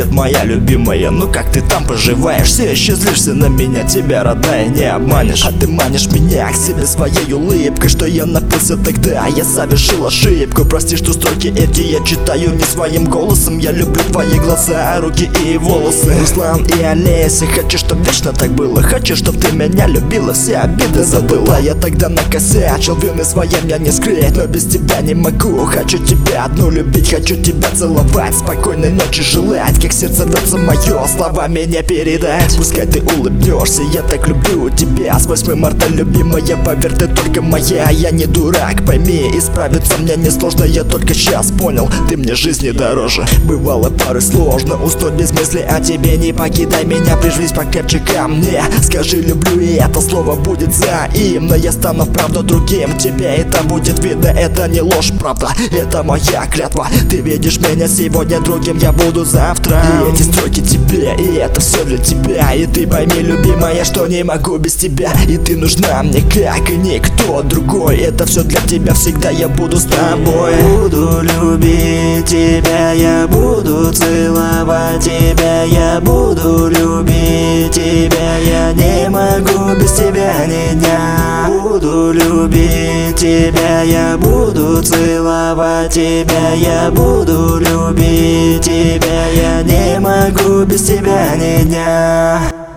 Привет, моя любимая, ну как ты там поживаешь? Все еще злишься на меня, тебя, родная, не обманешь. А ты манишь меня к себе своей улыбкой, что я напился тогда, я совершил ошибку. Прости, что строки эти я читаю не своим голосом. Я люблю твои глаза, руки и волосы. Руслан и Олеся, хочу, чтоб вечно так было. Хочу, чтоб ты меня любила, все обиды забыла. Я тогда накосячил, вины своим я не скрыть, но без тебя не могу. Хочу тебя одну любить, хочу тебя целовать, спокойной ночи желать, как сердце рвется мое, словами не передать. Пускай ты улыбнешься, я так люблю тебя. С 8 марта, любимая, поверь, ты только моя. Я не дурак, пойми, исправиться мне несложно. Я только сейчас понял, ты мне жизни дороже. Бывало порой сложно уснуть без мысли о тебе. Не покидай меня, прижмись покрепче ко мне. Скажи люблю, и это слово будет взаимно. Я стану вправду другим, тебе это будет видно. Это не ложь, правда, это моя клятва. Ты видишь меня сегодня другим, я буду завтра. И эти строки тебе, и это все для тебя. И ты пойми, любимая, что не могу без тебя. И ты нужна мне, как и никто другой. Это все для тебя, всегда я буду с тобой. Буду любить тебя, я буду целовать тебя, я буду любить тебя, я не могу без тебя ни дня. Буду любить тебя, я буду целовать тебя, я буду любить тебя, я не могу без тебя ни дня.